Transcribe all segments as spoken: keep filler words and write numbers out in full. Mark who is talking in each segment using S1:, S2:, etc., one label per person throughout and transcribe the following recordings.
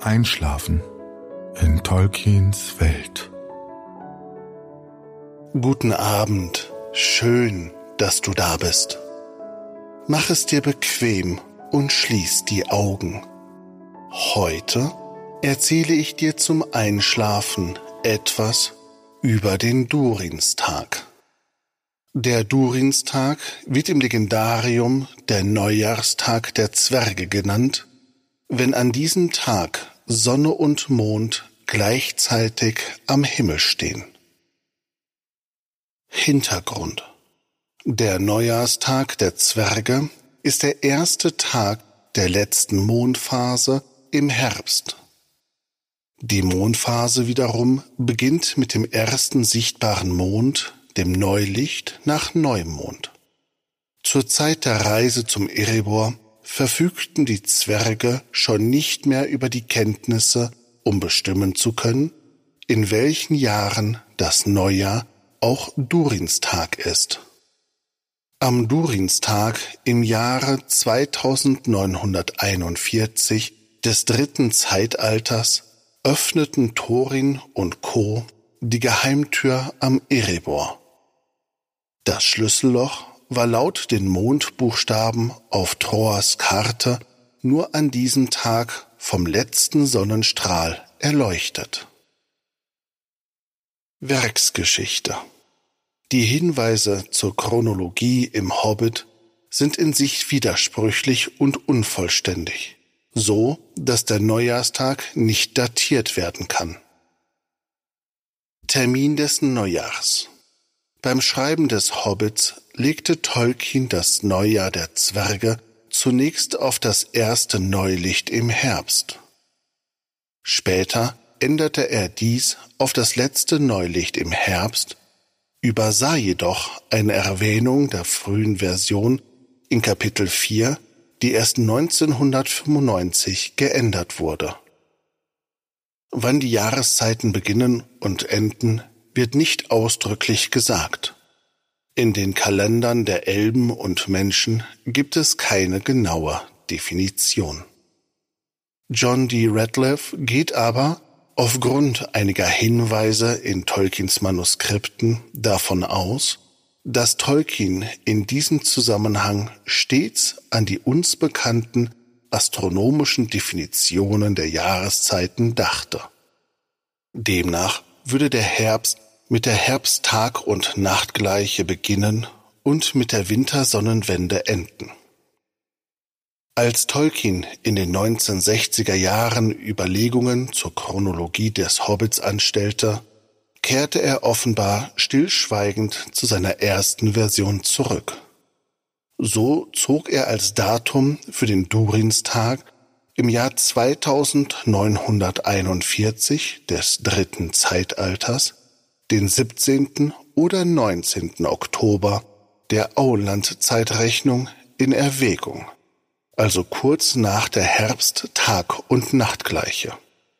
S1: Einschlafen in Tolkiens Welt.
S2: Guten Abend, schön, dass du da bist. Mach es dir bequem und schließ die Augen. Heute erzähle ich dir zum Einschlafen etwas über den Durinstag. Der Durinstag wird im Legendarium der Neujahrstag der Zwerge genannt, wenn an diesem Tag Sonne und Mond gleichzeitig am Himmel stehen. Hintergrund: Der Neujahrstag der Zwerge ist der erste Tag der letzten Mondphase im Herbst. Die Mondphase wiederum beginnt mit dem ersten sichtbaren Mond, dem Neulicht nach Neumond. Zur Zeit der Reise zum Erebor verfügten die Zwerge schon nicht mehr über die Kenntnisse, um bestimmen zu können, in welchen Jahren das Neujahr auch Durinstag ist. Am Durinstag im Jahre zweitausendneunhunderteinundvierzig des dritten Zeitalters öffneten Thorin und Co. die Geheimtür am Erebor. Das Schlüsselloch war laut den Mondbuchstaben auf Troas Karte nur an diesem Tag vom letzten Sonnenstrahl erleuchtet. Werksgeschichte: Die Hinweise zur Chronologie im Hobbit sind in sich widersprüchlich und unvollständig, so dass der Neujahrstag nicht datiert werden kann. Termin des Neujahrs: Beim Schreiben des Hobbits legte Tolkien das Neujahr der Zwerge zunächst auf das erste Neulicht im Herbst. Später änderte er dies auf das letzte Neulicht im Herbst, übersah jedoch eine Erwähnung der frühen Version in Kapitel vier, die erst neunzehnhundertfünfundneunzig geändert wurde. Wann die Jahreszeiten beginnen und enden, wird nicht ausdrücklich gesagt. In den Kalendern der Elben und Menschen gibt es keine genaue Definition. John D. Radcliffe geht aber aufgrund einiger Hinweise in Tolkiens Manuskripten davon aus, dass Tolkien in diesem Zusammenhang stets an die uns bekannten astronomischen Definitionen der Jahreszeiten dachte. Demnach würde der Herbst mit der Herbsttag- und Nachtgleiche beginnen und mit der Wintersonnenwende enden. Als Tolkien in den neunzehnhundertsechziger Jahren Überlegungen zur Chronologie des Hobbits anstellte, kehrte er offenbar stillschweigend zu seiner ersten Version zurück. So zog er als Datum für den Durinstag im Jahr zweitausendneunhunderteinundvierzig des dritten Zeitalters den siebzehnten oder neunzehnten Oktober der Auenland-Zeitrechnung in Erwägung, also kurz nach der Herbst-Tag- und Nachtgleiche.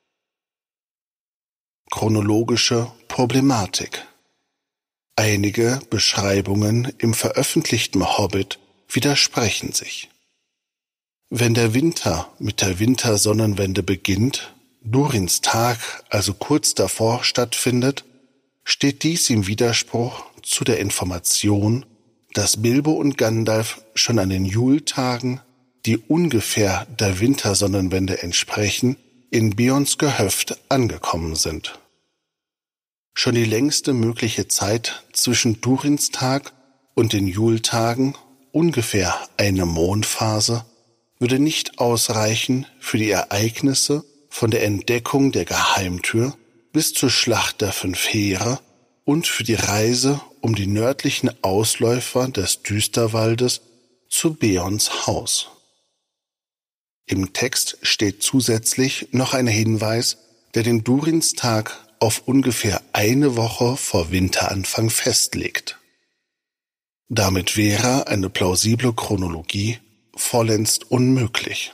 S2: Chronologische Problematik: Einige Beschreibungen im veröffentlichten Hobbit widersprechen sich. Wenn der Winter mit der Wintersonnenwende beginnt, Durinstag also kurz davor stattfindet, steht dies im Widerspruch zu der Information, dass Bilbo und Gandalf schon an den Jultagen, die ungefähr der Wintersonnenwende entsprechen, in Beorns Gehöft angekommen sind. Schon die längste mögliche Zeit zwischen Durinstag und den Jultagen, ungefähr eine Mondphase, würde nicht ausreichen für die Ereignisse von der Entdeckung der Geheimtür bis zur Schlacht der fünf Heere und für die Reise um die nördlichen Ausläufer des Düsterwaldes zu Beorns Haus. Im Text steht zusätzlich noch ein Hinweis, der den Durinstag auf ungefähr eine Woche vor Winteranfang festlegt. Damit wäre eine plausible Chronologie vollends unmöglich.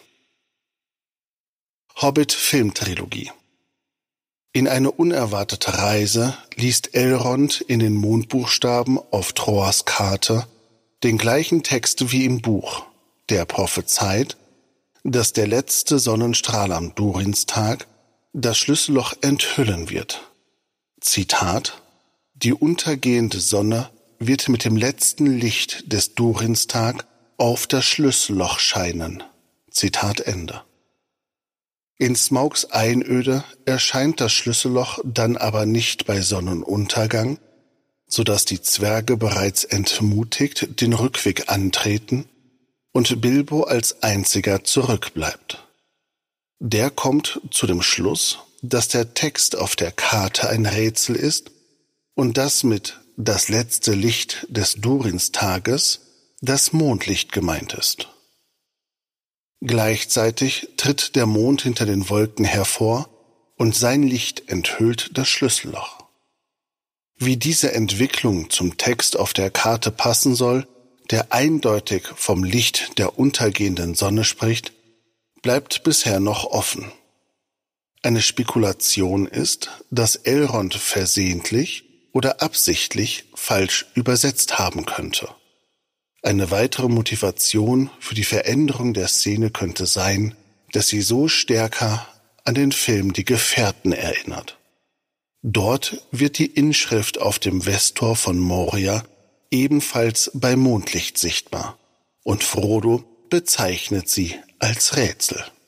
S2: Hobbit-Filmtrilogie: In eine unerwartete Reise liest Elrond in den Mondbuchstaben auf Troas Karte den gleichen Text wie im Buch, der prophezeit, dass der letzte Sonnenstrahl am Durinstag das Schlüsselloch enthüllen wird. Zitat: Die untergehende Sonne wird mit dem letzten Licht des Durinstag auf das Schlüsselloch scheinen. Zitat Ende. In Smaugs Einöde erscheint das Schlüsselloch dann aber nicht bei Sonnenuntergang, so dass die Zwerge bereits entmutigt den Rückweg antreten und Bilbo als einziger zurückbleibt. Der kommt zu dem Schluss, dass der Text auf der Karte ein Rätsel ist und dass mit das letzte Licht des Durinstages das Mondlicht gemeint ist. Gleichzeitig tritt der Mond hinter den Wolken hervor und sein Licht enthüllt das Schlüsselloch. Wie diese Entwicklung zum Text auf der Karte passen soll, der eindeutig vom Licht der untergehenden Sonne spricht, bleibt bisher noch offen. Eine Spekulation ist, dass Elrond versehentlich oder absichtlich falsch übersetzt haben könnte. Eine weitere Motivation für die Veränderung der Szene könnte sein, dass sie so stärker an den Film Die Gefährten erinnert. Dort wird die Inschrift auf dem Westtor von Moria ebenfalls bei Mondlicht sichtbar und Frodo bezeichnet sie als Rätsel.